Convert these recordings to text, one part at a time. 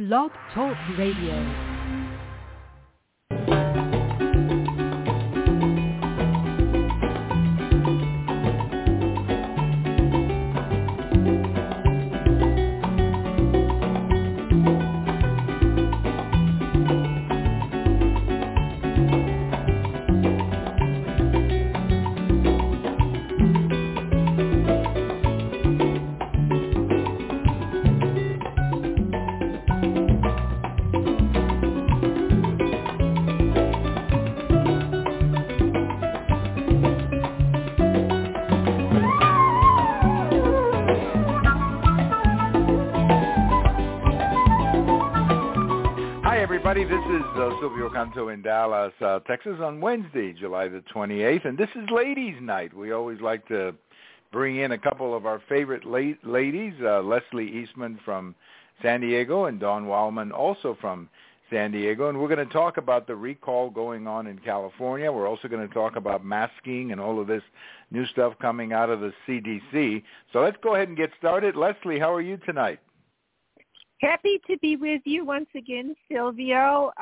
Blog Talk Radio. This is Silvio Canto in Dallas, Texas on Wednesday, July the 28th, and this is Ladies' Night. We always like to bring in a couple of our favorite ladies, Leslie Eastman from San Diego and Dawn Wildman also from San Diego, and we're going to talk about the recall going on in California. We're also going to talk about masking and all of this new stuff coming out of the CDC. So let's go ahead and get started. Leslie, how are you tonight? Happy to be with you once again, Silvio.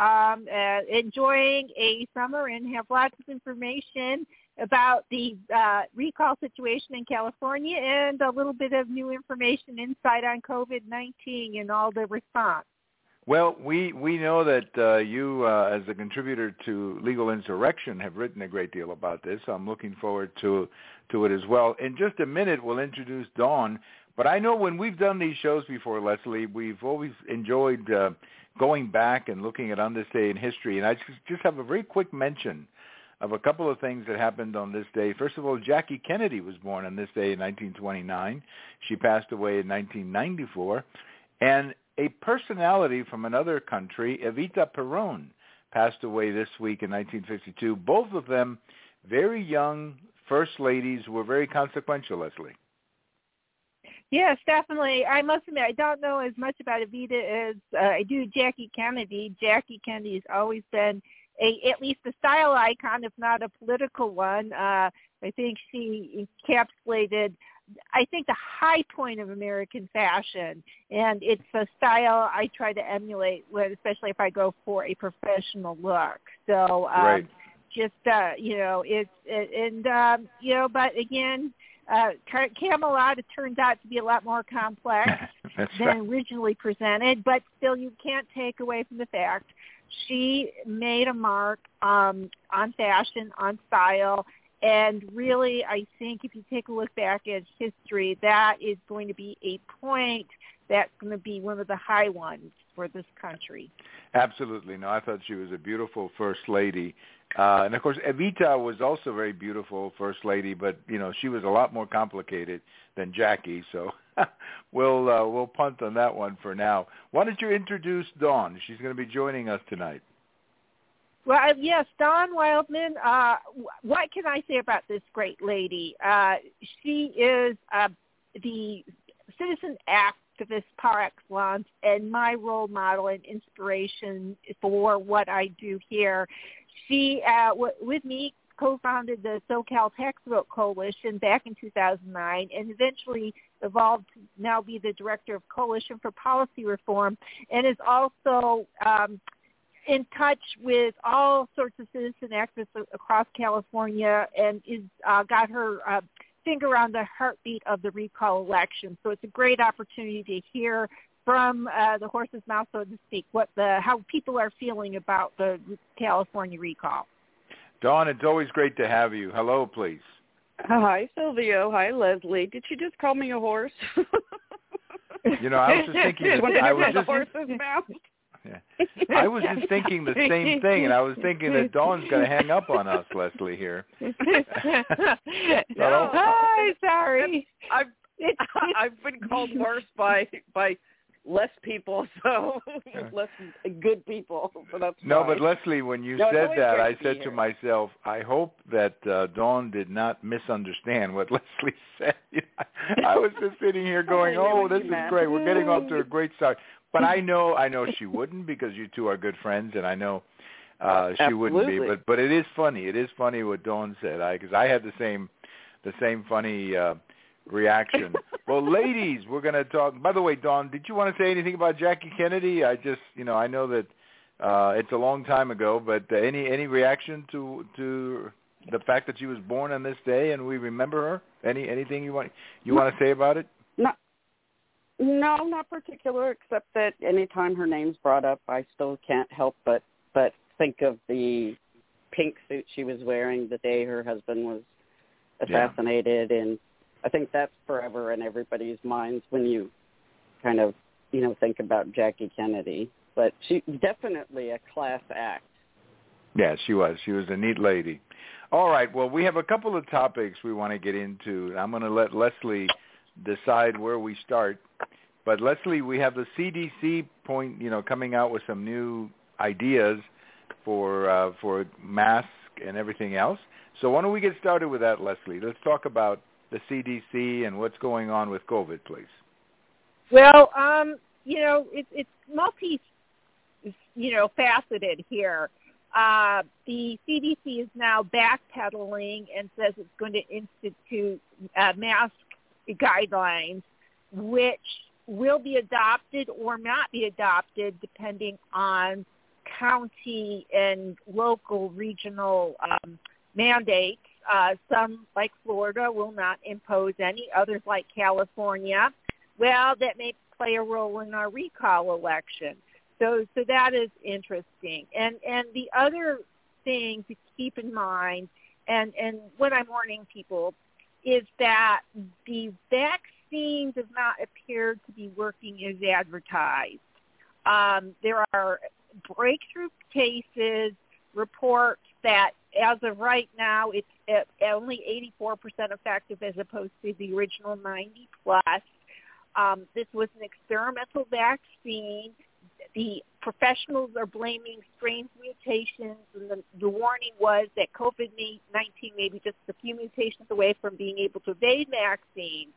Enjoying a summer and have lots of information about the recall situation in California and a little bit of new information insight on COVID-19 and all the response. Well, we know that you, as a contributor to Legal Insurrection, have written a great deal about this. So I'm looking forward to it as well. In just a minute, we'll introduce Dawn. But I know when we've done these shows before, Leslie, we've always enjoyed going back and looking at on this day in history. And I just have a very quick mention of a couple of things that happened on this day. First of all, Jackie Kennedy was born on this day in 1929. She passed away in 1994. And a personality from another country, Evita Peron, passed away this week in 1952. Both of them very young first ladies who were very consequential, Leslie. Yes, definitely. I must admit, I don't know as much about Evita as I do Jackie Kennedy. Jackie Kennedy has always been at least a style icon, if not a political one. I think she encapsulated, the high point of American fashion, and it's a style I try to emulate, especially if I go for a professional look. So, right. But again, Camelot, it turns out to be a lot more complex than originally presented, but still you can't take away from the fact she made a mark on fashion, on style, and really I think if you take a look back at history, that is going to be a point that's going to be one of the high ones for this country. Absolutely. No, I thought she was a beautiful first lady. And, of course, Evita was also a very beautiful first lady, but, she was a lot more complicated than Jackie. So we'll punt on that one for now. Why don't you introduce Dawn? She's going to be joining us tonight. Well, yes, Dawn Wildman. What can I say about this great lady? She is the citizen activist par excellence and my role model and inspiration for what I do here. She, with me, co-founded the SoCal Tax Vote Coalition back in 2009 and eventually evolved to now be the director of Coalition for Policy Reform, and is also in touch with all sorts of citizen activists across California and is got her finger on the heartbeat of the recall election. So it's a great opportunity to hear from the horse's mouth, so to speak, how people are feeling about the California recall. Dawn, it's always great to have you. Hello, please. Hi, Silvio. Hi, Leslie. Did you just call me a horse? I was just thinking. I was just thinking the same thing, and I was thinking that Dawn's going to hang up on us, Leslie, here. Hi, sorry. I've been called horse by less people, so less good people. So that's no, fine. But Leslie, when you said that, I said to myself, I hope that Dawn did not misunderstand what Leslie said. I was just sitting here going, this is great. We're getting off to a great start. But I know she wouldn't, because you two are good friends, and I know she wouldn't be. But it is funny. It is funny what Dawn said, because I had the same funny reaction. Well, ladies, we're going to talk. By the way, Dawn, did you want to say anything about Jackie Kennedy? I just, I know that it's a long time ago, but any reaction to the fact that she was born on this day and we remember her? Anything you want to say about it? No, not particular, except that anytime her name's brought up, I still can't help but think of the pink suit she was wearing the day her husband was assassinated, and I think that's forever in everybody's minds when you kind of, think about Jackie Kennedy. But she definitely a class act. Yeah, she was. She was a neat lady. All right. Well, we have a couple of topics we want to get into. I'm going to let Leslie decide where we start. But Leslie, we have the CDC coming out with some new ideas for masks and everything else. So why don't we get started with that, Leslie? Let's talk about the CDC and what's going on with COVID, please. Well, it's faceted here. The CDC is now backpedaling and says it's going to institute mask guidelines, which will be adopted or not be adopted depending on county and local regional mandates. Some, like Florida, will not impose any. Others, like California, that may play a role in our recall election. So that is interesting. And the other thing to keep in mind, and what I'm warning people, is that the vaccine does not appear to be working as advertised. There are breakthrough cases, reports that as of right now it's at only 84% effective as opposed to the original 90+. This was an experimental vaccine. The professionals are blaming strange mutations, and the warning was that COVID-19 may be just a few mutations away from being able to evade vaccines,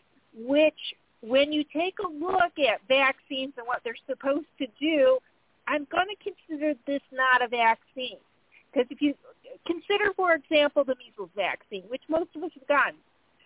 which when you take a look at vaccines and what they're supposed to do, I'm going to consider this not a vaccine. Because if you consider, for example, the measles vaccine, which most of us have gotten,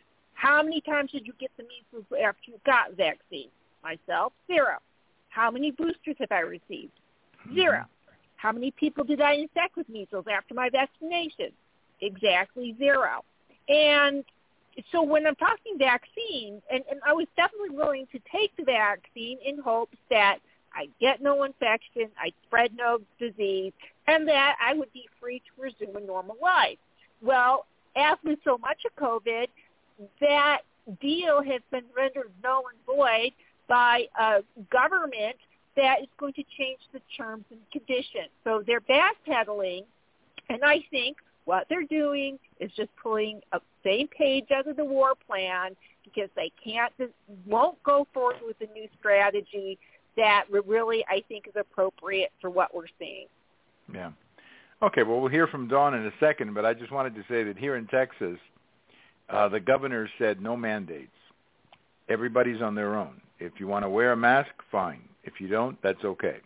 how many times did you get the measles after you got vaccine? Myself, 0. How many boosters have I received? 0. How many people did I infect with measles after my vaccination? Exactly 0. And so when I'm talking vaccine, and I was definitely willing to take the vaccine in hopes that I get no infection, I spread no disease, and that I would be free to resume a normal life. Well, as with so much of COVID, that deal has been rendered null and void by a government that is going to change the terms and conditions. So they're backpedaling, and I think what they're doing is just pulling a same page out of the war plan because they won't go forward with a new strategy that really, I think, is appropriate for what we're seeing. Yeah. Okay, well, we'll hear from Dawn in a second, but I just wanted to say that here in Texas, the governor said no mandates. Everybody's on their own. If you want to wear a mask, fine. If you don't, that's okay.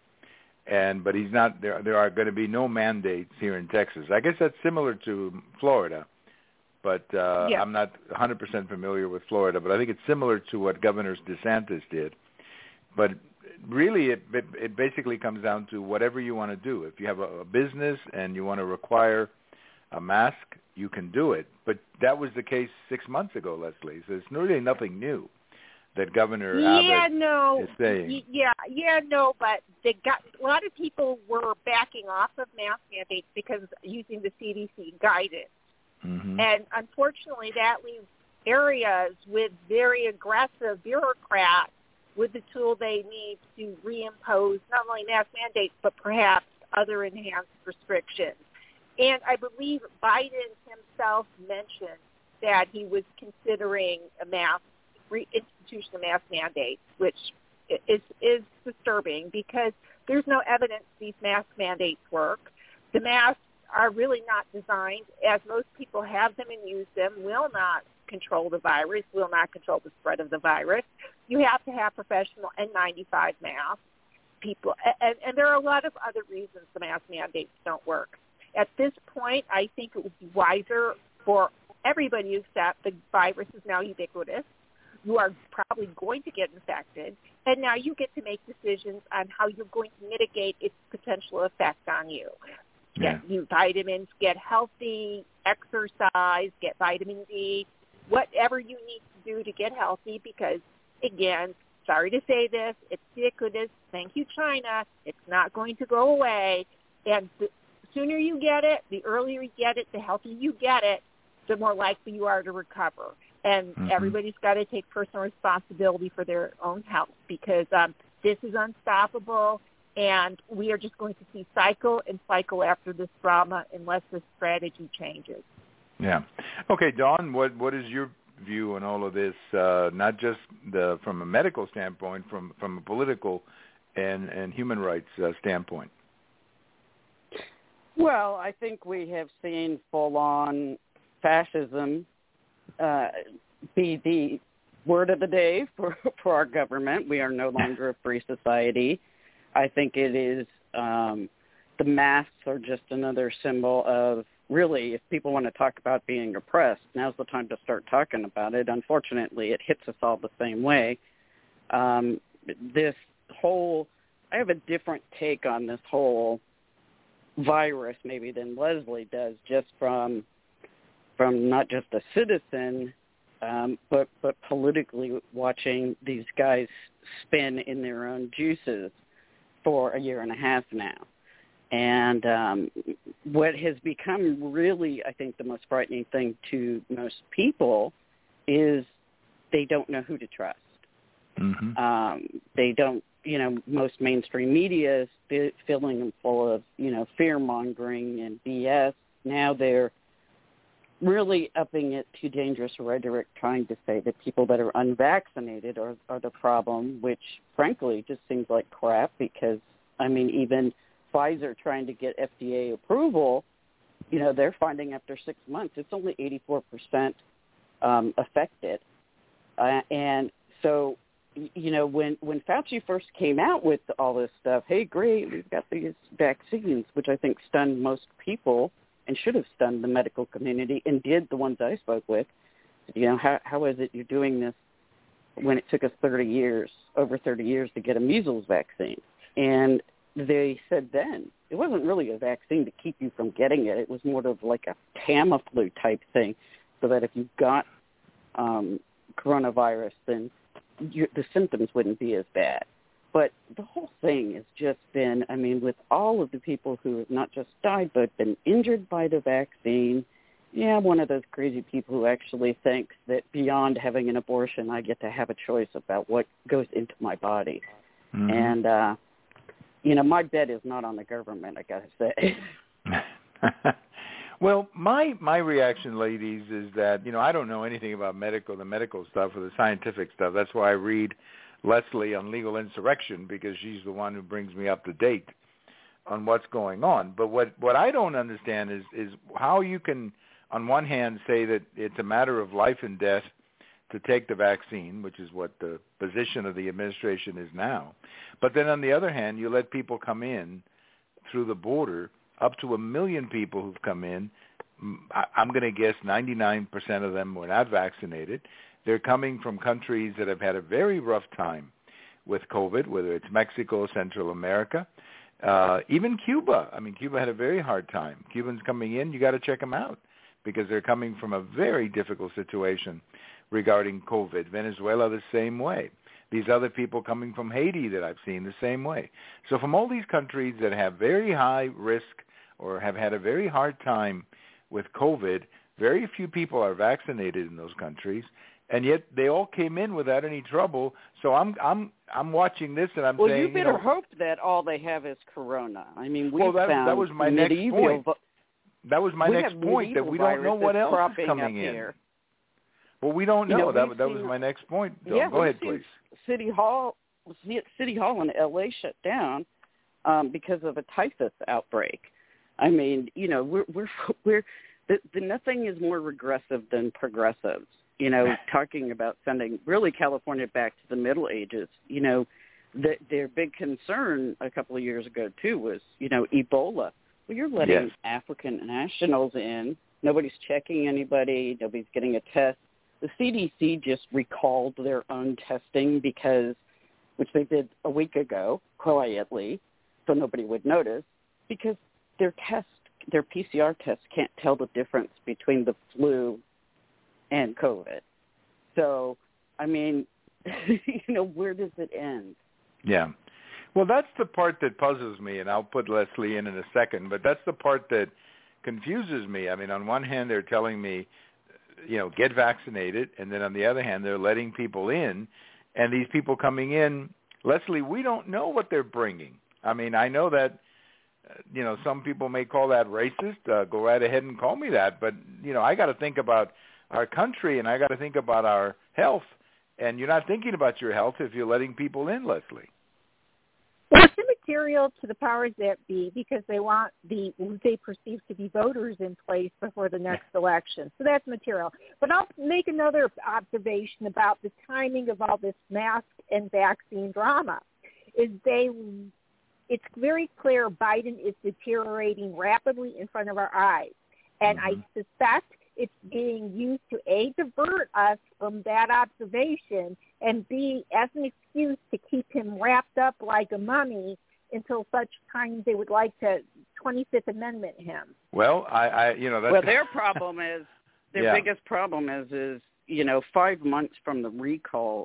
But he's not. There are going to be no mandates here in Texas. I guess that's similar to Florida, but I'm not 100% familiar with Florida. But I think it's similar to what Governor DeSantis did. But really, it basically comes down to whatever you want to do. If you have a business and you want to require a mask, you can do it. But that was the case 6 months ago, Leslie. So it's really nothing new that Governor Abbott is saying. But a lot of people were backing off of mask mandates because using the CDC guidance. Mm-hmm. And unfortunately, that leaves areas with very aggressive bureaucrats with the tool they need to reimpose not only mask mandates, but perhaps other enhanced restrictions. And I believe Biden himself mentioned that he was considering reinstitution of mask mandates, which is disturbing because there's no evidence these mask mandates work. The masks are really not designed, as most people have them and use them, will not control the virus, will not control the spread of the virus. You have to have professional N95 masks. And there are a lot of other reasons the mask mandates don't work. At this point, I think it would be wiser for everybody to accept the virus is now ubiquitous. you are probably going to get infected, and now you get to make decisions on how you're going to mitigate its potential effect on you. Get new vitamins, get healthy, exercise, get vitamin D, whatever you need to do to get healthy, because, again, sorry to say this, it's ubiquitous. Thank you, China. It's not going to go away. And the sooner you get it, the earlier you get it, the healthier you get it, the more likely you are to recover. And everybody's got to take personal responsibility for their own health, because this is unstoppable, and we are just going to see cycle and cycle after this trauma unless the strategy changes. Yeah. Okay, Dawn, what is your view on all of this, not just from a medical standpoint, from a political and human rights standpoint? Well, I think we have seen full-on fascism be the word of the day for our government. We are no longer a free society. I think it is the masks are just another symbol of, really, if people want to talk about being oppressed, now's the time to start talking about it. Unfortunately, it hits us all the same way. This whole, I have a different take on this whole virus maybe than Leslie does, just from not just a citizen, but politically watching these guys spin in their own juices for a year and a half now. And what has become really, I think, the most frightening thing to most people is they don't know who to trust. They don't, most mainstream media is filling them full of, fear-mongering and BS. Now they're really upping it to dangerous rhetoric, trying to say that people that are unvaccinated are the problem, which, frankly, just seems like crap because, even Pfizer trying to get FDA approval, they're finding after 6 months it's only 84% affected. And so, when Fauci first came out with all this stuff, hey, great, we've got these vaccines, which I think stunned most people and should have stunned the medical community, and did the ones I spoke with. How is it you're doing this when it took us over 30 years to get a measles vaccine? And they said then it wasn't really a vaccine to keep you from getting it. It was more of like a Tamiflu type thing, so that if you got coronavirus, then the symptoms wouldn't be as bad. But the whole thing has just been, with all of the people who have not just died but been injured by the vaccine, one of those crazy people who actually thinks that beyond having an abortion, I get to have a choice about what goes into my body. And, my bet is not on the government, I got to say. Well, my reaction, ladies, is that, I don't know anything about the medical stuff or the scientific stuff. That's why I read Leslie on legal insurrection, because she's the one who brings me up to date on what's going on. But what I don't understand is how you can, on one hand, say that it's a matter of life and death to take the vaccine, which is what the position of the administration is now. But then on the other hand, you let people come in through the border, up to 1 million people who've come in. I'm going to guess 99% of them were not vaccinated. They're coming from countries that have had a very rough time with COVID, whether it's Mexico, Central America, even Cuba. Cuba had a very hard time. Cubans coming in, you got to check them out because they're coming from a very difficult situation regarding COVID. Venezuela, the same way. These other people coming from Haiti that I've seen, the same way. So from all these countries that have very high risk or have had a very hard time with COVID, very few people are vaccinated in those countries, and yet they all came in without any trouble. So I'm watching this and I'm saying, you better hope that all they have is corona. That was my next point. That was my next point, that we don't know what else is coming in. Here. Well, we don't know. That was my next point. Yeah, go ahead, please. City Hall in L.A. shut down because of a typhus outbreak. We're nothing is more regressive than progressives. Talking about sending really California back to the Middle Ages. Their big concern a couple of years ago too was Ebola. Well, you're letting African nationals in. Nobody's checking anybody. Nobody's getting a test. the CDC just recalled their own testing which they did a week ago, quietly, so nobody would notice, because their PCR tests can't tell the difference between the flu and COVID. So, I mean, where does it end? Yeah. Well, that's the part that puzzles me, and I'll put Leslie in a second, but that's the part that confuses me. I mean, on one hand, they're telling me, get vaccinated, and then on the other hand, they're letting people in, and these people coming in, Leslie, we don't know what they're bringing. I mean, I know that, some people may call that racist. Go right ahead and call me that, but, I got to think about our country, and I got to think about our health, and you're not thinking about your health if you're letting people in, Leslie. Well, it's immaterial to the powers that be because they want who they perceive to be voters in place before the next election. So that's material. But I'll make another observation about the timing of all this mask and vaccine drama. It's very clear Biden is deteriorating rapidly in front of our eyes. And I suspect it's being used to, A, divert us from that observation, and B, as an excuse to keep him wrapped up like a mummy until such time they would like to 25th Amendment him. Well, that's... Well, their problem is, biggest problem is 5 months from the recall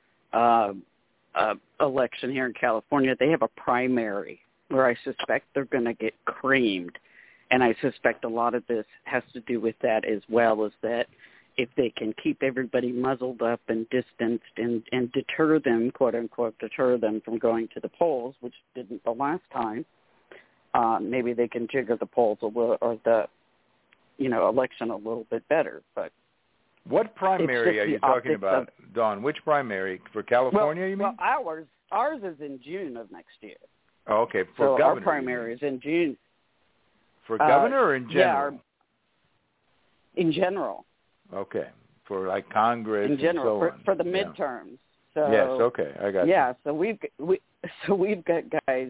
election here in California, they have a primary where I suspect they're going to get creamed. And I suspect a lot of this has to do with that as well, is that if they can keep everybody muzzled up and distanced and deter them, quote unquote, from going to the polls, which didn't the last time, maybe they can jigger the polls a little, or the, election a little bit better. But what primary are you talking about, Dawn? Which primary? For California, you mean? Well, ours is in June of next year. Oh, okay. For governor, our primary is in June. For governor or in general? Yeah, in general. Okay. For like Congress in general, and so on. For the midterms. So, yes, okay. I got you. Yeah, so we've got guys,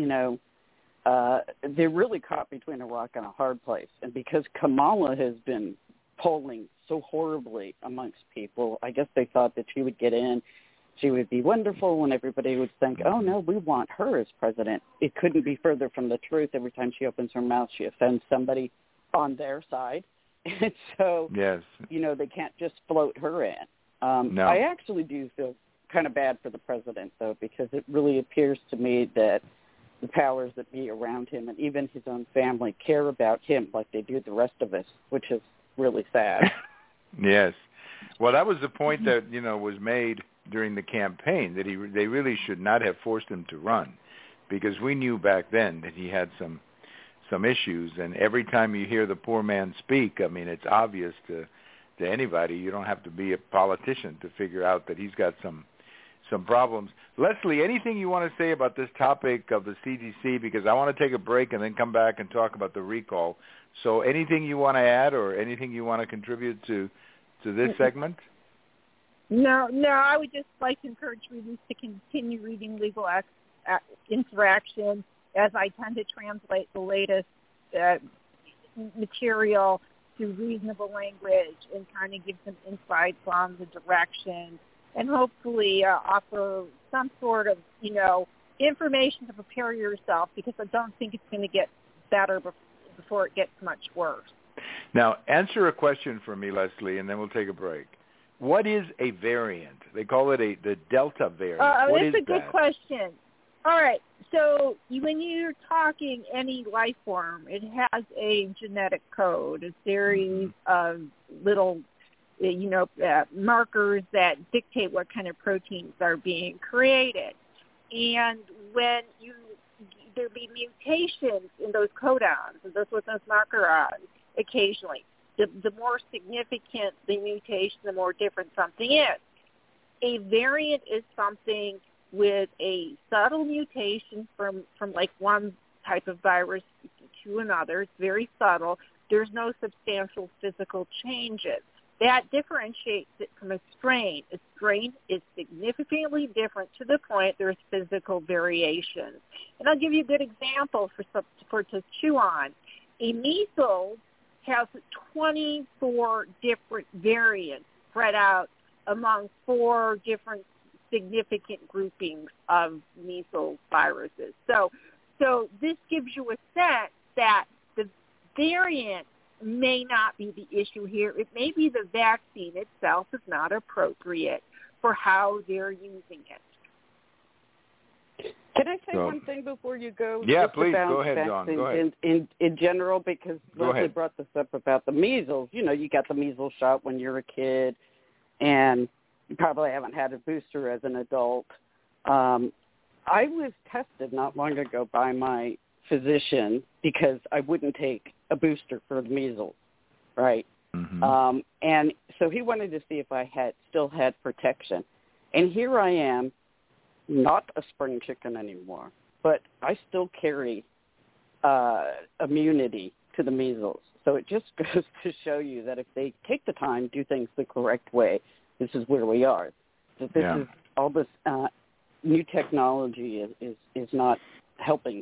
they're really caught between a rock and a hard place. And because Kamala has been polling so horribly amongst people, I guess they thought that she would get in. She would be wonderful, and everybody would think, oh, no, we want her as president. It couldn't be further from the truth. Every time she opens her mouth, she offends somebody on their side. And so, yes. They can't just float her in. No. I actually do feel kind of bad for the president, though, because it really appears to me that the powers that be around him and even his own family care about him like they do the rest of us, which is really sad. Yes. Well, that was the point that, was made during the campaign, that they really should not have forced him to run, because we knew back then that he had some issues, and every time you hear the poor man speak, I mean, it's obvious to anybody. You don't have to be a politician to figure out that he's got some problems. Leslie, anything you want to say about this topic of the CDC? Because I want to take a break and then come back and talk about the recall. So anything you want to add or anything you want to contribute to this segment? No, I would just like to encourage readers to continue reading Legal Interaction, as I tend to translate the latest material to reasonable language and kind of give them insights on the direction, and hopefully offer some sort of, information to prepare yourself, because I don't think it's going to get better before it gets much worse. Now, answer a question for me, Leslie, and then we'll take a break. What is a variant? They call it the Delta variant. That's a good question. All right. So when you're talking any life form, it has a genetic code, a series of little, markers that dictate what kind of proteins are being created. And when there be mutations in those codons, and that's what those markers are occasionally, the more significant the mutation, the more different something is. A variant is something with a subtle mutation from like one type of virus to another. It's very subtle. There's no substantial physical changes. That differentiates it from a strain. A strain is significantly different to the point there's physical variation. And I'll give you a good example to chew on. A measles has 24 different variants spread out among 4 different significant groupings of measles viruses. So this gives you a sense that the variant may not be the issue here. It may be the vaccine itself is not appropriate for how they're using it. Can I say one thing before you go? Yeah, please. Go ahead, Dawn. Go ahead. In general, because Leslie brought this up about the measles. You know, you got the measles shot when you're a kid, and you probably haven't had a booster as an adult. I was tested not long ago by my physician because I wouldn't take a booster for the measles, right? Mm-hmm. And so he wanted to see if I still had protection. And here I am, not a spring chicken anymore, but I still carry immunity to the measles. So it just goes to show you that if they take the time, do things the correct way, this is where we are. That this is all this new technology is not helping.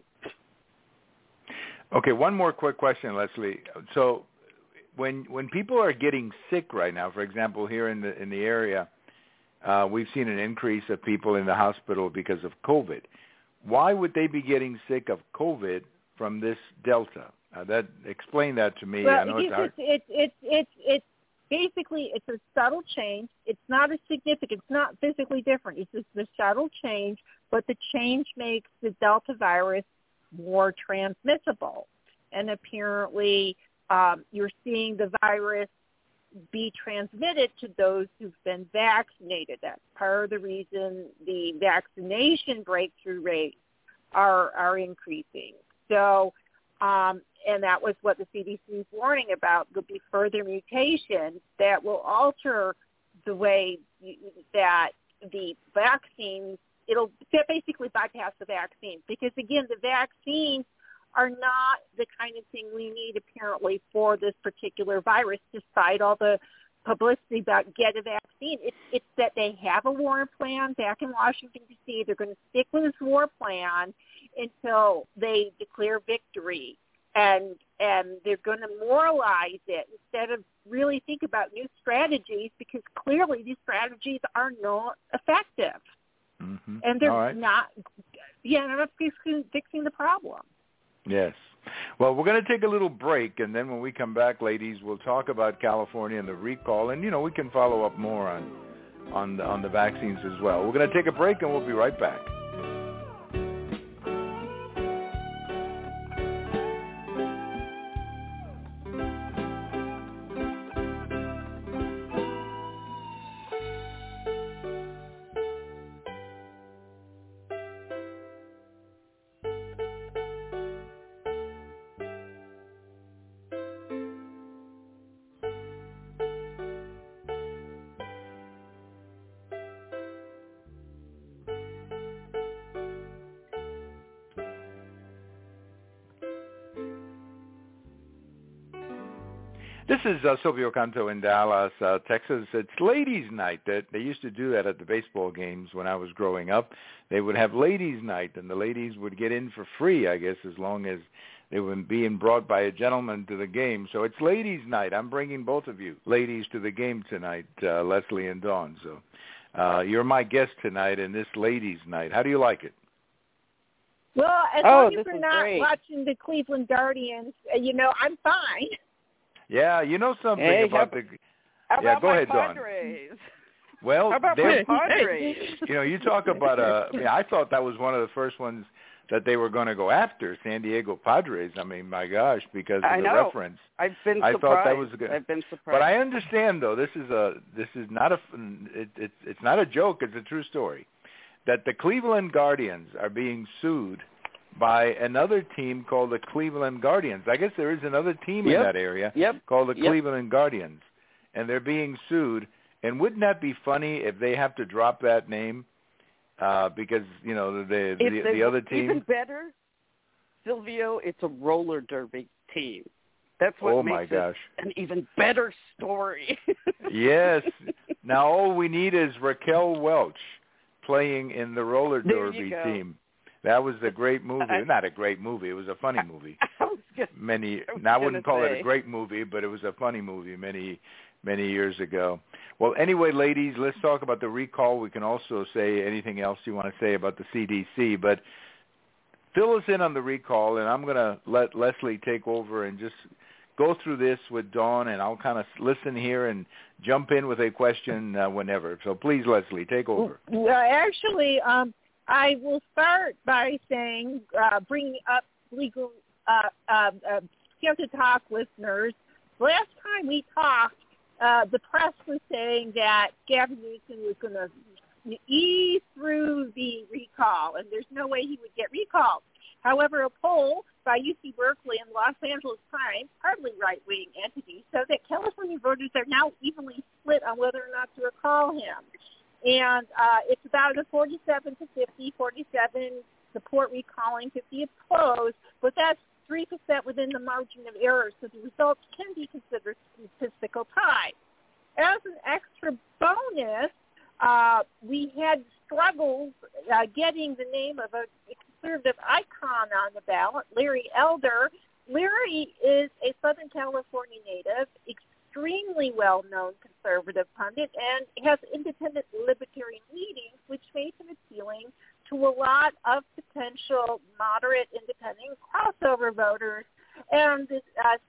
Okay, one more quick question, Leslie. So when people are getting sick right now, for example, here in the area, we've seen an increase of people in the hospital because of COVID. Why would they be getting sick of COVID from this Delta? Explain that to me. Well, I know it's basically it's a subtle change. It's not a significant. It's not physically different. It's just a subtle change, but the change makes the Delta virus more transmissible, and apparently you're seeing the virus be transmitted to those who've been vaccinated. That's part of the reason the vaccination breakthrough rates are increasing. So, and that was what the CDC is warning about. There'll be further mutations that will alter the way that the vaccines, it'll basically bypass the vaccine. Because, again, the vaccines are not the kind of thing we need, apparently, for this particular virus, despite all the publicity about get a vaccine. It's that they have a war plan back in Washington, D.C. They're going to stick with this war plan until they declare victory. And they're going to moralize it instead of really think about new strategies, because clearly these strategies are not effective. Mm-hmm. And they're not fixing the problem. Yes. Well, we're going to take a little break, and then when we come back, ladies, we'll talk about California and the recall, and, we can follow up more on the vaccines as well. We're going to take a break, and we'll be right back. This is Silvio Canto in Dallas, Texas. It's ladies' night. They used to do that at the baseball games when I was growing up. They would have ladies' night, and the ladies would get in for free, I guess, as long as they were being brought by a gentleman to the game. So it's ladies' night. I'm bringing both of you ladies to the game tonight, Leslie and Dawn. So you're my guest tonight in this ladies' night. How do you like it? Well, as long as you're not watching the Cleveland Guardians, I'm fine. Yeah, something about the... How go ahead, Padres? Dawn. Well, how about my Padres? You talk about I thought that was one of the first ones that they were going to go after, San Diego Padres. I mean, my gosh, because of the reference. I've been surprised. I thought that was good. I've been surprised. But I understand, though, this is not it's not a joke. It's a true story. That the Cleveland Guardians are being sued by another team called the Cleveland Guardians. I guess there is another team in that area called the Cleveland Guardians, and they're being sued. And wouldn't that be funny if they have to drop that name because, the other team? Even better, Silvio, it's a roller derby team. That's what makes it an even better story. Yes. Now all we need is Raquel Welch playing in the roller derby team. That was a great movie. Not a great movie. It was a funny movie. I wouldn't call it a great movie, but it was a funny movie many many years ago. Well, anyway, ladies, let's talk about the recall. We can also say anything else you want to say about the CDC, but fill us in on the recall, and I'm going to let Leslie take over and just go through this with Dawn, and I'll kind of listen here and jump in with a question whenever. So please, Leslie, take over. Actually, I will start by saying, bringing up legal Cancer Talk listeners. Last time we talked, the press was saying that Gavin Newsom was going to ease through the recall, and there's no way he would get recalled. However, a poll by UC Berkeley and Los Angeles Times, hardly right-wing entities, said that California voters are now evenly split on whether or not to recall him. And it's about a 47 to 50, 47 support recalling, 50 opposed, but that's 3% within the margin of error, so the results can be considered statistical tie. As an extra bonus, we had struggles getting the name of a conservative icon on the ballot, Larry Elder. Larry is a Southern California native, extremely well-known conservative pundit, and has independent libertarian leanings, which made him appealing to a lot of potential moderate, independent crossover voters. And the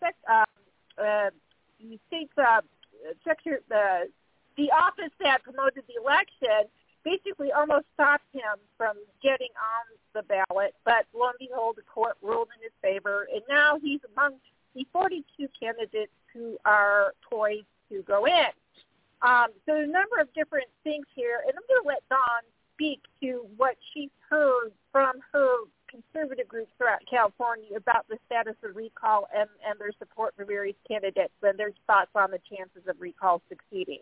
office that promoted the election basically almost stopped him from getting on the ballot, but lo and behold, the court ruled in his favor, and now he's among the 42 candidates who are poised to go in. So a number of different things here, and I'm going to let Dawn speak to what she's heard from her conservative groups throughout California about the status of recall and their support for various candidates and their thoughts on the chances of recall succeeding.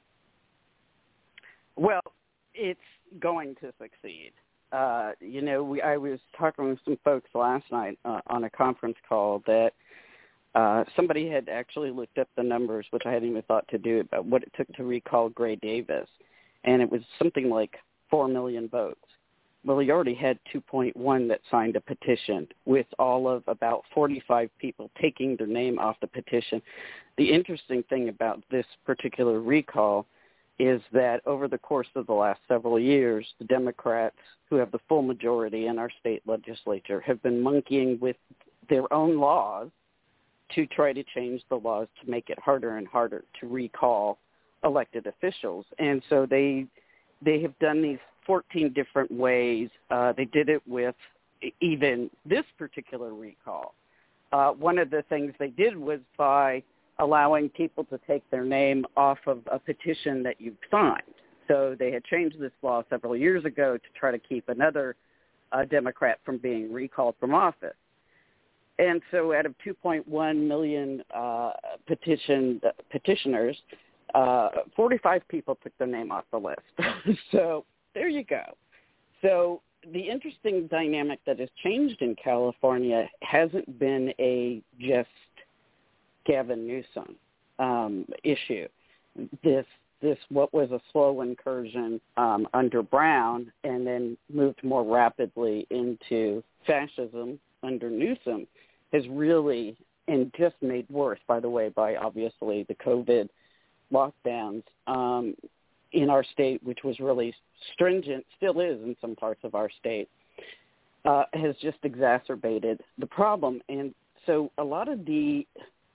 Well, it's going to succeed. I was talking with some folks last night on a conference call that somebody had actually looked up the numbers, which I hadn't even thought to do, about what it took to recall Gray Davis, and it was something like 4 million votes. Well, he already had 2.1 that signed a petition, with all of about 45 people taking their name off the petition. The interesting thing about this particular recall is that over the course of the last several years, the Democrats, who have the full majority in our state legislature, have been monkeying with their own laws to try to change the laws to make it harder and harder to recall elected officials. And so they have done these 14 different ways. They did it with even this particular recall. One of the things they did was by allowing people to take their name off of a petition that you've signed. So they had changed this law several years ago to try to keep another Democrat from being recalled from office. And so out of 2.1 million petitioners, 45 people took their name off the list. So there you go. So the interesting dynamic that has changed in California hasn't been a just Gavin Newsom issue. This what was a slow incursion under Brown and then moved more rapidly into fascism under Newsom has really, and just made worse, by the way, by obviously the COVID lockdowns in our state, which was really stringent, still is in some parts of our state, has just exacerbated the problem. And so a lot of the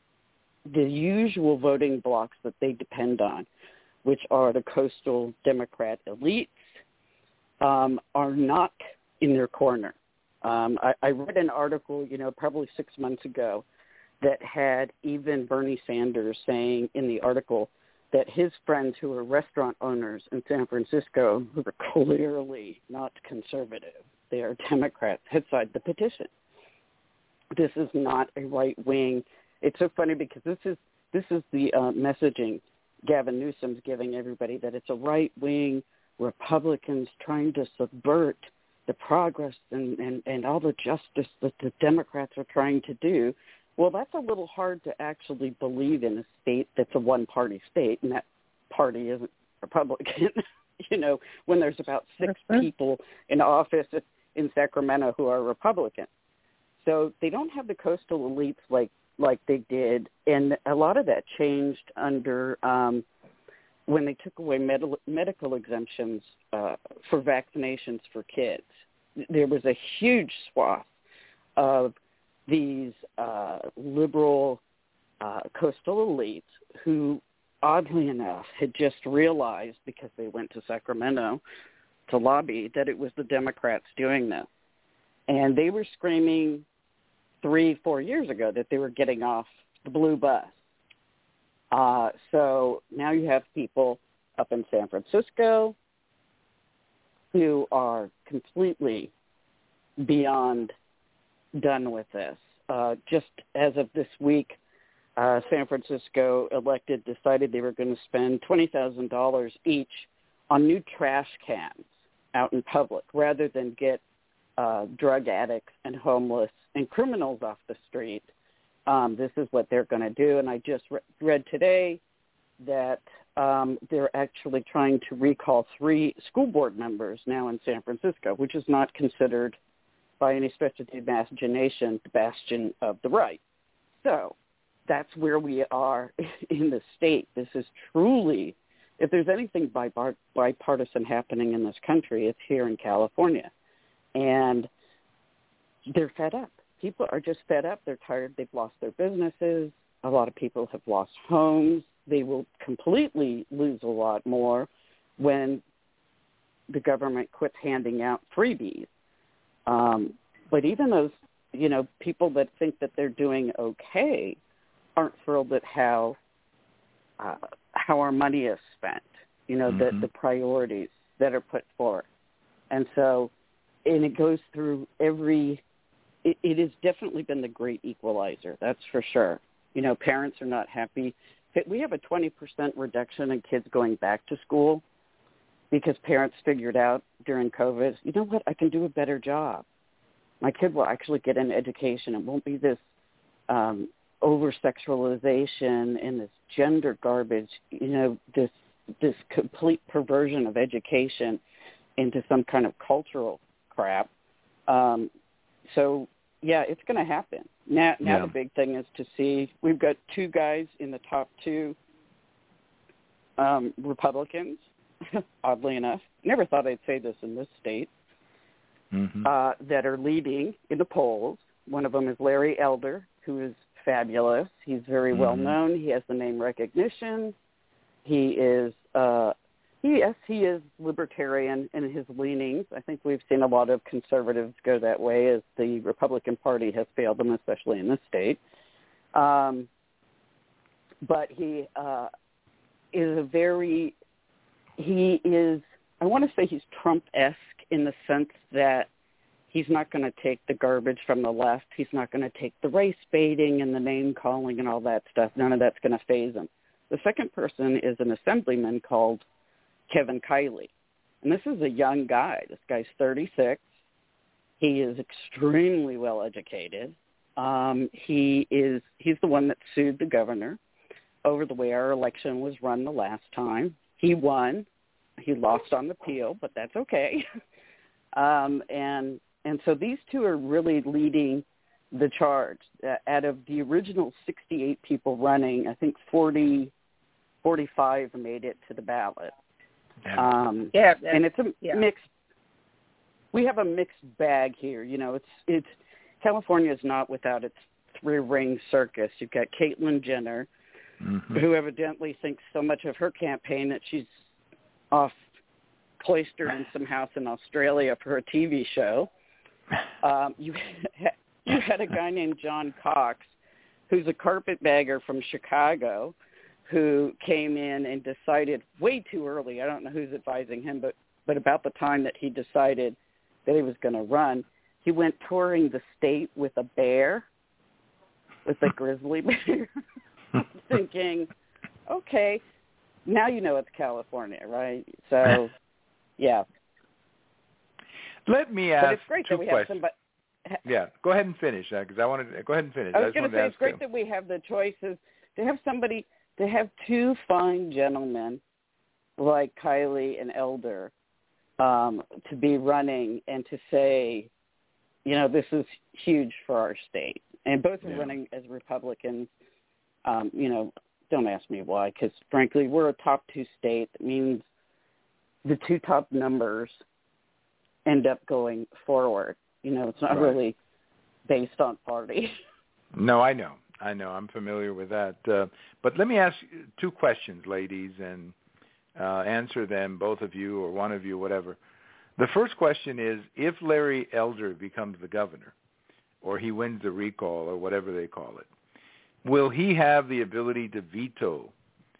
usual voting blocks that they depend on, which are the coastal Democrat elites, are not in their corner. I read an article, probably 6 months ago that had even Bernie Sanders saying in the article that his friends who are restaurant owners in San Francisco, who are clearly not conservative, they are Democrats, had signed the petition. This is not a right-wing. It's so funny because this is the messaging Gavin Newsom's giving everybody, that it's a right-wing Republicans trying to subvert the progress and all the justice that the Democrats are trying to do. Well, that's a little hard to actually believe in a state that's a one-party state, and that party isn't Republican, when there's about 6 people in office in Sacramento who are Republican. So they don't have the coastal elites like like they did, and a lot of that changed under when they took away medical exemptions for vaccinations for kids. There was a huge swath of these liberal coastal elites who, oddly enough, had just realized, because they went to Sacramento to lobby, that it was the Democrats doing this. And they were screaming 3-4 years ago that they were getting off the blue bus. So now you have people up in San Francisco who are completely beyond done with this. Just as of this week, San Francisco decided they were going to spend $20,000 each on new trash cans out in public rather than get drug addicts and homeless and criminals off the street. This is what they're going to do. And I just read today that they're actually trying to recall 3 school board members now in San Francisco, which is not considered by any stretch of the imagination the bastion of the right. So that's where we are in the state. This is truly, if there's anything bipartisan happening in this country, it's here in California. And they're fed up. People are just fed up. They're tired. They've lost their businesses. A lot of people have lost homes. They will completely lose a lot more when the government quits handing out freebies. But even those, people that think that they're doing okay aren't thrilled at how our money is spent, the priorities that are put forth. And so, and it goes through it has definitely been the great equalizer, that's for sure. Parents are not happy. We have a 20% reduction in kids going back to school because parents figured out during COVID, you know what, I can do a better job. My kid will actually get an education. It won't be this over-sexualization and this gender garbage, this complete perversion of education into some kind of cultural crap. So, yeah, it's going to happen. Now the big thing is to see, we've got 2 guys in the top 2 Republicans, oddly enough. Never thought I'd say this in this state, that are leading in the polls. One of them is Larry Elder, who is fabulous. He's very well known. He has the name recognition. He is he is libertarian in his leanings. I think we've seen a lot of conservatives go that way as the Republican Party has failed them, especially in this state. But he is I want to say he's Trump-esque in the sense that he's not going to take the garbage from the left. He's not going to take the race baiting and the name calling and all that stuff. None of that's going to faze him. The second person is an assemblyman called Kevin Kiley. And this is a young guy. This guy's 36. He is extremely well educated. He's the one that sued the governor over the way our election was run the last time. He won. He lost on appeal, but that's okay. And so these 2 are really leading the charge. Out of the original 68 people running, I think 45 made it to the ballot. And it's a mixed. We have a mixed bag here. It's California is not without its 3-ring circus. You've got Caitlyn Jenner, who evidently thinks so much of her campaign that she's off cloistered in some house in Australia for a TV show. You had a guy named John Cox, who's a carpetbagger from Chicago, who came in and decided way too early, I don't know who's advising him, but about the time that he decided that he was going to run, he went touring the state with a bear, with a grizzly bear, thinking, okay, now you know it's California, right? So, yeah. Let me ask but it's great 2 that we questions. have somebody. Yeah, go ahead and finish, because I wanted to go ahead and finish. I was going to say it's great that we have the choices to have somebody, to have 2 fine gentlemen like Kiley and Elder to be running and to say, this is huge for our state. and both are running as Republicans. Don't ask me why, because frankly, we're a top 2 state. That means the 2 top numbers end up going forward. It's not really based on party. No, I know. I'm familiar with that. But let me ask you 2 questions, ladies, and answer them, both of you or one of you, whatever. The first question is, if Larry Elder becomes the governor, or he wins the recall, or whatever they call it, will he have the ability to veto,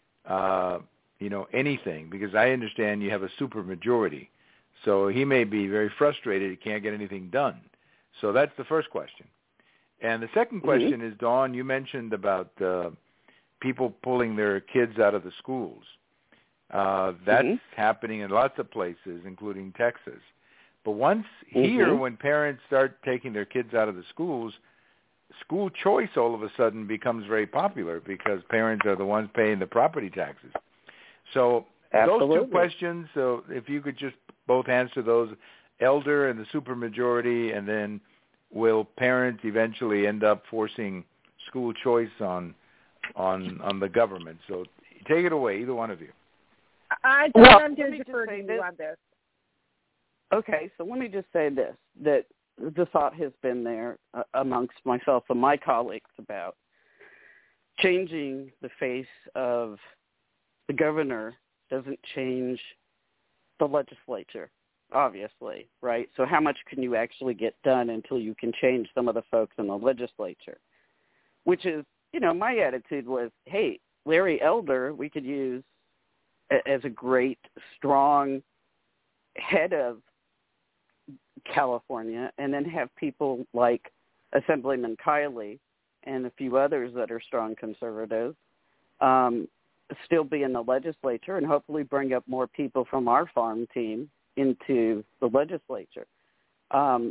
anything? Because I understand you have a supermajority, so he may be very frustrated he can't get anything done. So that's the first question. And the second question is, Dawn, you mentioned about people pulling their kids out of the schools. That's happening in lots of places, including Texas. But once here, when parents start taking their kids out of the schools, school choice all of a sudden becomes very popular because parents are the ones paying the property taxes. So those 2 questions, so if you could just both answer those, Elder and the supermajority, and then will parents eventually end up forcing school choice on the government? So take it away, either one of you. I'm going to defer to you on this. Okay, so let me just say this, that the thought has been there amongst myself and my colleagues about changing the face of the governor doesn't change the legislature, obviously, right? So how much can you actually get done until you can change some of the folks in the legislature? Which is, my attitude was, hey, Larry Elder, we could use as a great, strong head of California, and then have people like Assemblyman Kiley and a few others that are strong conservatives still be in the legislature and hopefully bring up more people from our farm team into the legislature. The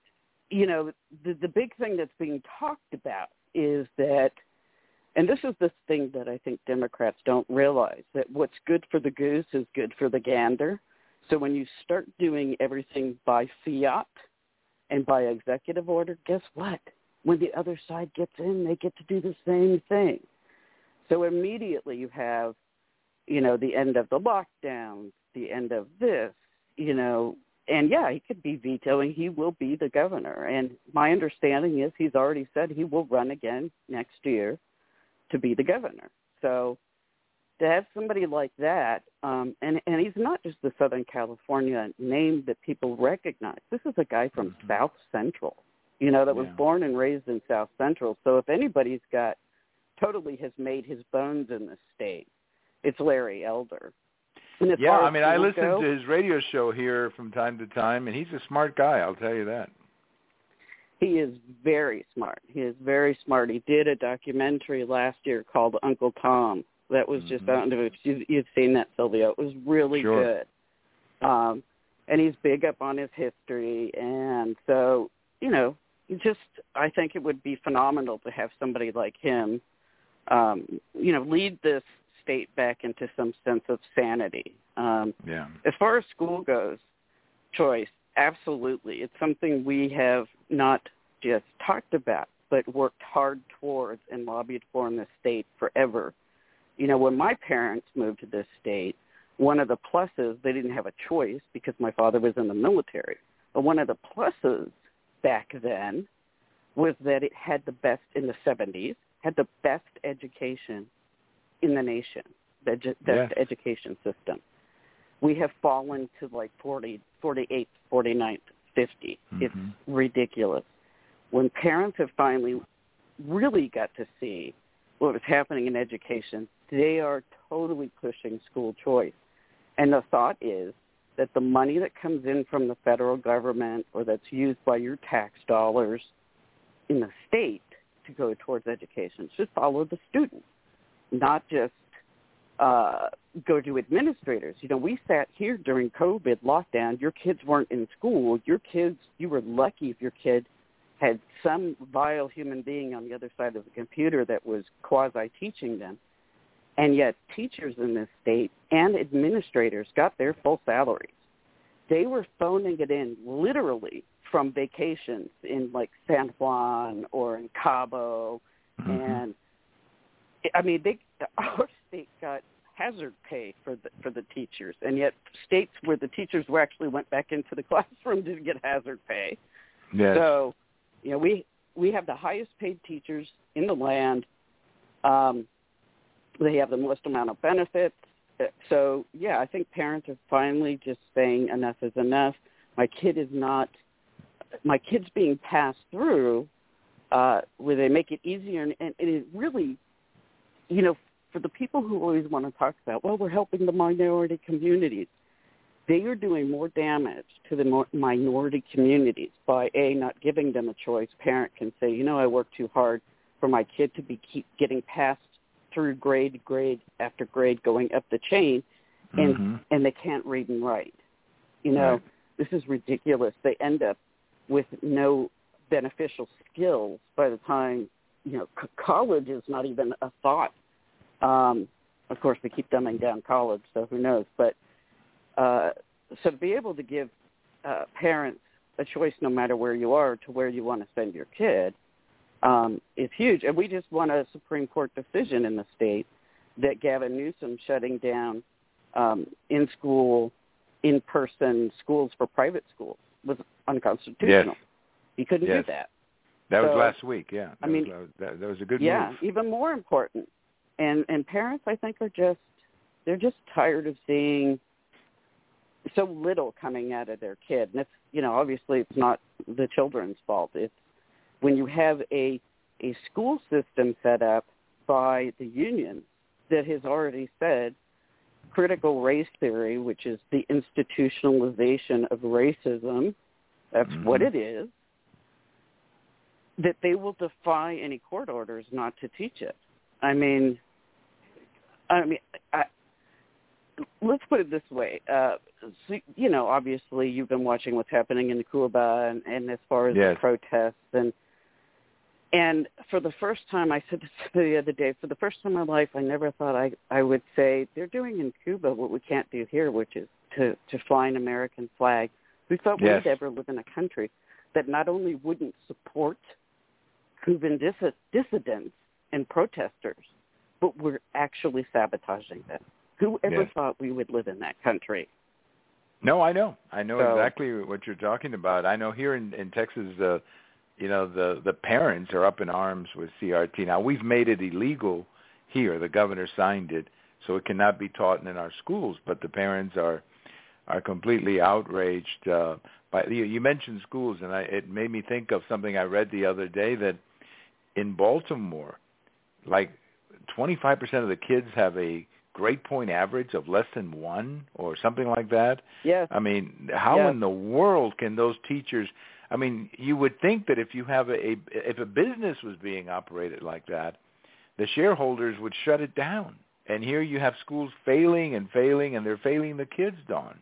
big thing that's being talked about is that, and this is the thing that I think Democrats don't realize, that what's good for the goose is good for the gander. So when you start doing everything by fiat and by executive order, guess what? When the other side gets in, they get to do the same thing. So immediately you have, the end of the lockdowns, the end of this, and he could be vetoing. He will be the governor. And my understanding is he's already said he will run again next year to be the governor. So to have somebody like that, and he's not just the Southern California name that people recognize. This is a guy from South Central, that was born and raised in South Central. So if anybody's totally has made his bones in the state, it's Larry Elder. I listen to his radio show here from time to time, and he's a smart guy, I'll tell you that. He is very smart. He did a documentary last year called Uncle Tom. That was just, I don't know if you've seen that, Sylvia. It was really good. And he's big up on his history. And so, I think it would be phenomenal to have somebody like him, lead this state back into some sense of sanity. As far as school goes, choice, absolutely. It's something we have not just talked about, but worked hard towards and lobbied for in the state forever. When my parents moved to this state, one of the pluses, they didn't have a choice because my father was in the military, but one of the pluses back then was that it had the best, in the 70s, had the best education in the nation, the best education system. We have fallen to like 48th, 49th, 50. It's ridiculous. When parents have finally really got to see what was happening in education, they are totally pushing school choice. And the thought is that the money that comes in from the federal government or that's used by your tax dollars in the state to go towards education should follow the student, not just go to administrators. We sat here during COVID lockdown. Your kids weren't in school. You were lucky if your kid had some vile human being on the other side of the computer that was quasi-teaching them. And yet teachers in this state and administrators got their full salaries. They were phoning it in literally from vacations in like San Juan or in Cabo, and I mean, our state got hazard pay for the teachers, and yet states where the teachers actually went back into the classroom didn't get hazard pay. Yes. So, you know, we have the highest paid teachers in the land. They have the most amount of benefits. So, yeah, I think parents are finally just saying enough is enough. My kid's being passed through where they make it easier. And it is really, you know, for the people who always want to talk about, well, we're helping the minority communities, they are doing more damage to the minority communities by, A, not giving them a choice. Parent can say, you know, I work too hard for my kid to keep getting passed through grade after grade going up the chain, and they can't read and write. You know, This is ridiculous. They end up with no beneficial skills by the time, you know, college is not even a thought. Of course, they keep dumbing down college, so who knows. But so to be able to give parents a choice no matter where you are to where you want to send your kid is huge. And we just won a Supreme Court decision in the state that Gavin Newsom shutting down in-school, in-person schools for private schools was unconstitutional. Yes. You couldn't do that. That was last week, yeah. That was a good move. Yeah, even more important. And parents, I think, they're just tired of seeing so little coming out of their kid. And it's, you know, obviously it's not the children's fault. It's when you have a school system set up by the union that has already said critical race theory, which is the institutionalization of racism, that's what it is, that they will defy any court orders not to teach it. I mean, let's put it this way. So, you know, obviously you've been watching what's happening in Cuba and as far as the protests. And for the first time, I said this the other day, for the first time in my life, I never thought I would say they're doing in Cuba what we can't do here, which is to fly an American flag. Who thought we'd ever live in a country that not only wouldn't support Cuban dissidents and protesters, but we're actually sabotaging them? Who ever thought we would live in that country? No, I know. I know exactly what you're talking about. I know here in Texas, you know, the parents are up in arms with CRT. Now, we've made it illegal here. The governor signed it, so it cannot be taught in our schools, but the parents are completely outraged. By you mentioned schools, and it made me think of something I read the other day, that in Baltimore, like 25% of the kids have a grade point average of less than 1 or something like that. Yes. I mean, how in the world can those teachers? I mean, you would think that if you have if a business was being operated like that, the shareholders would shut it down. And here you have schools failing, and they're failing the kids, Dawn.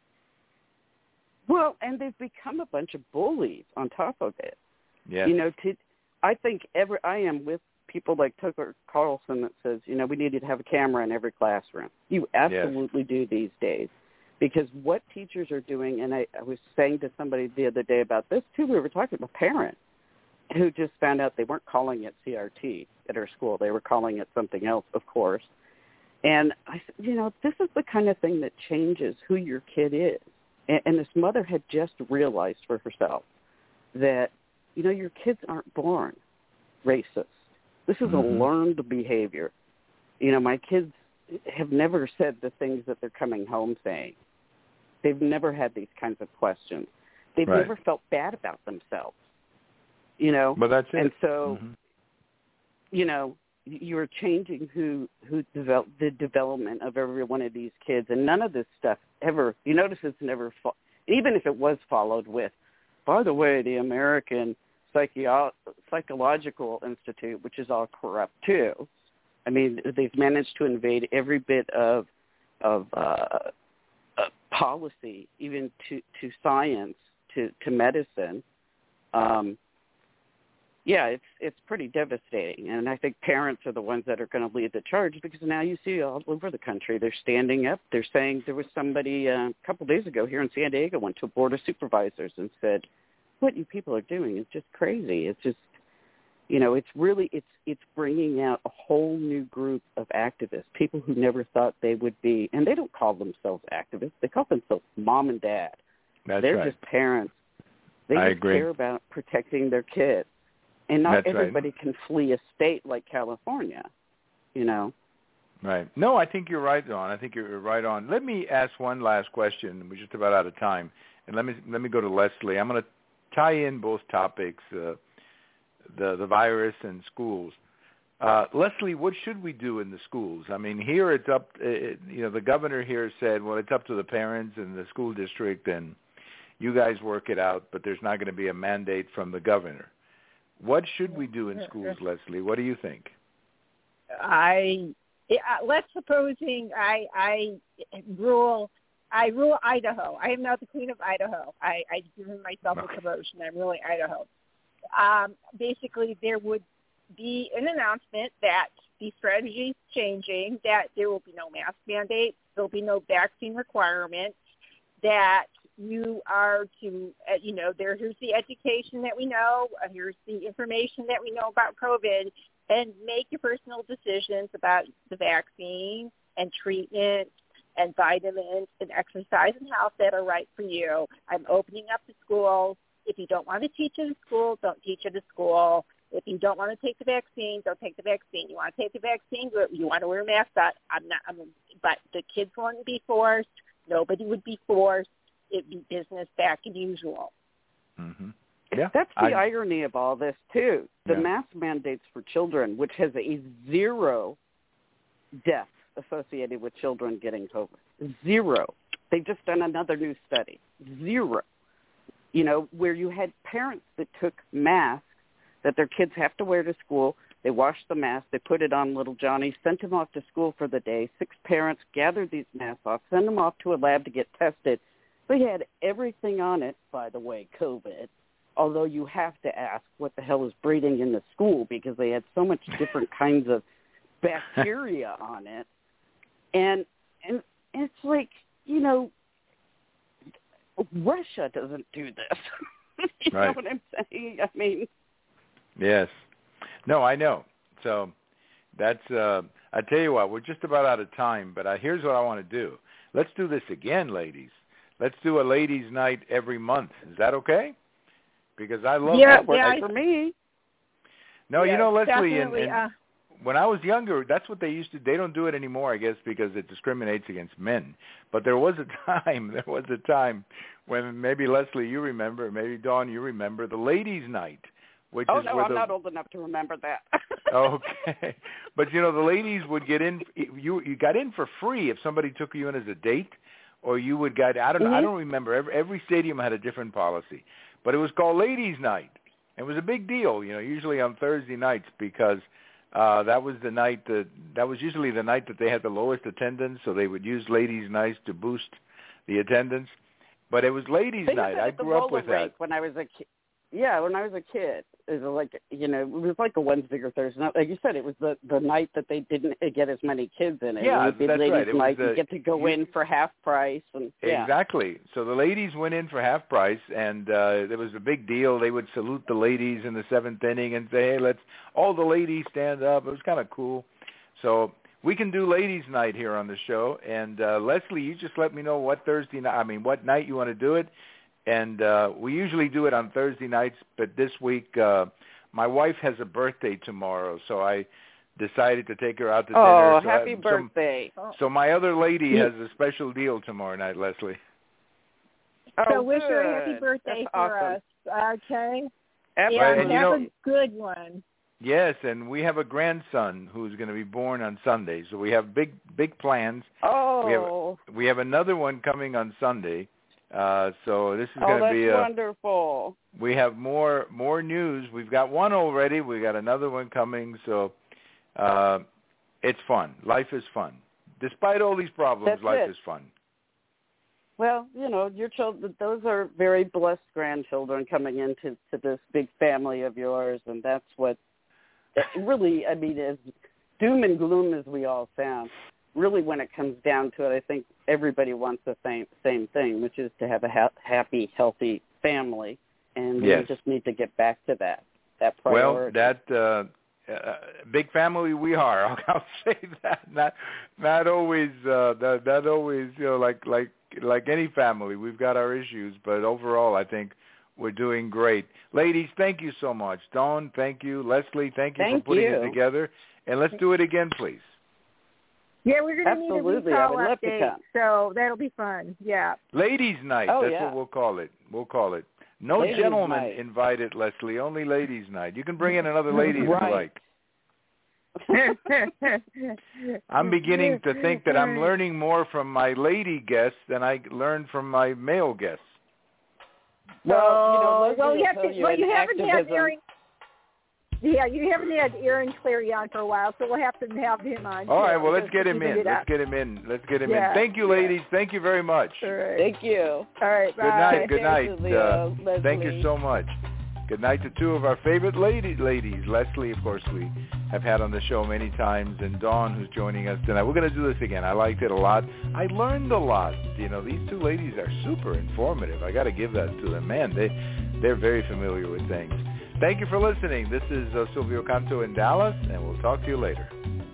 Well, and they've become a bunch of bullies on top of it. Yeah. You know, I think I am with people like Tucker Carlson that says, you know, we need to have a camera in every classroom. You absolutely do these days. Because what teachers are doing, and I was saying to somebody the other day about this, too, we were talking about a parent who just found out they weren't calling it CRT at her school. They were calling it something else, of course. And I said, you know, this is the kind of thing that changes who your kid is. And this mother had just realized for herself that, you know, your kids aren't born racist. This is a learned behavior. You know, my kids have never said the things that they're coming home saying. They've never had these kinds of questions. They've never felt bad about themselves, you know. But that's it. And so, you know, you're changing the development of every one of these kids, and none of this stuff ever. You notice it's never, even if it was followed with, by the way, the American Psychological Institute, which is all corrupt too. I mean, they've managed to invade every bit of policy, even to science, to medicine. It's pretty devastating, and I think parents are the ones that are going to lead the charge, because now you see all over the country they're standing up. They're saying, there was somebody a couple days ago here in San Diego went to a board of supervisors and said, what you people are doing is just crazy. It's just, You know, it's really it's bringing out a whole new group of activists, people who never thought they would be, and they don't call themselves activists. They call themselves mom and dad. They're right. just parents. They I just agree. care about protecting their kids. And not That's everybody right. can flee a state like California, you know. Right. No, I think you're right, Dawn. I think you're right on. Let me ask one last question. We're just about out of time. And let me go to Leslie. I'm going to tie in both topics, the virus and schools. Leslie, what should we do in the schools? I mean, here it's up, the governor here said, well, it's up to the parents and the school district, and you guys work it out, but there's not going to be a mandate from the governor. What should we do in schools, Leslie? What do you think? Let's supposing I rule Idaho. I am now the queen of Idaho. I've given myself a promotion. I'm ruling Idaho. Basically, there would be an announcement that the strategy is changing, that there will be no mask mandates, there will be no vaccine requirements, that you are to, here's the education that we know, here's the information that we know about COVID, and make your personal decisions about the vaccine and treatment and vitamins and exercise and health that are right for you. I'm opening up the schools. If you don't want to teach at a school, don't teach at a school. If you don't want to take the vaccine, don't take the vaccine. You want to take the vaccine, you want to wear a mask, but the kids wouldn't be forced. Nobody would be forced. It'd be business back as usual. Mm-hmm. Yeah, that's the irony of all this, too. The mask mandates for children, which has a 0 death associated with children getting COVID. 0. They've just done another new study. 0. You know, where you had parents that took masks that their kids have to wear to school. They washed the mask. They put it on little Johnny, sent him off to school for the day. 6 parents gathered these masks off, sent them off to a lab to get tested. They had everything on it, by the way, COVID, although you have to ask what the hell is breeding in the school because they had so much different kinds of bacteria on it. And it's like, Russia doesn't do this. You know what I'm saying? I mean. Yes. No, I know. So that's, I tell you what, we're just about out of time, but here's what I want to do. Let's do this again, ladies. Let's do a ladies' night every month. Is that okay? Because I love that. Yeah, for me. No, Leslie, and when I was younger, that's what they used to. They don't do it anymore, I guess, because it discriminates against men. But there was a time when maybe Leslie, you remember, maybe Dawn, you remember the ladies' night. Which is I'm not old enough to remember that. Okay, but the ladies would get in. You got in for free if somebody took you in as a date, or you would get. I don't know. I don't remember. Every stadium had a different policy, but it was called Ladies' Night. It was a big deal, usually on Thursday nights because that was the night that was usually the night that they had the lowest attendance, so they would use Ladies' Nights to boost the attendance. But it was Ladies' Night. I grew up with that when I was a kid. Yeah, when I was a kid, it was like a Wednesday or Thursday night. Like you said, it was the night that they didn't get as many kids in it. Yeah, it would be that's ladies' right. night. You get to go in for half price. Exactly. So the ladies went in for half price, and it was a big deal. They would salute the ladies in the 7th inning and say, hey, let's all the ladies stand up. It was kind of cool. So we can do ladies' night here on the show. And Leslie, you just let me know what night you want to do it. And we usually do it on Thursday nights, but this week my wife has a birthday tomorrow, so I decided to take her out to dinner. Oh, happy birthday. So my other lady has a special deal tomorrow night, Leslie. So wish her a happy birthday for us, okay? Absolutely. And have a good one. Yes, and we have a grandson who's going to be born on Sunday, so we have big plans. Oh. We have another one coming on Sunday. So this is going to be wonderful. We have more news. We've got one already. We got another one coming. So it's fun. Life is fun. Despite all these problems, life is fun. Well, your children, those are very blessed grandchildren coming into this big family of yours, and that's what really, as doom and gloom as we all sound, really when it comes down to it, I think everybody wants the same thing, which is to have a happy, healthy family, and we just need to get back to that. that priority. Well, that big family we are. I'll say that. Not always. That always. Like any family, we've got our issues, but overall, I think we're doing great. Ladies, thank you so much. Dawn, thank you. Leslie, thank you for putting it together. And let's do it again, please. Yeah, we're going to need a recall love to update, come. so that'll be fun. Yeah. Ladies' night. That's what we'll call it. No Ladies gentlemen night. invited, Leslie. Only ladies' night. You can bring in another lady if you like. I'm beginning to think that I'm learning more from my lady guests than I learned from my male guests. Well, you haven't had Aaron. Yeah, you haven't had Aaron Clary on for a while, so we'll have to have him on. All right, well, let's get him in. Let's get him in. Thank you, ladies. Thank you very much. All right. Thank you. All right, bye. Good night. Leslie. Thank you so much. Good night to two of our favorite ladies. Leslie, of course, we have had on the show many times, and Dawn, who's joining us tonight. We're going to do this again. I liked it a lot. I learned a lot. These two ladies are super informative. I got to give that to them. Man, they're very familiar with things. Thank you for listening. This is Silvio Canto in Dallas, and we'll talk to you later.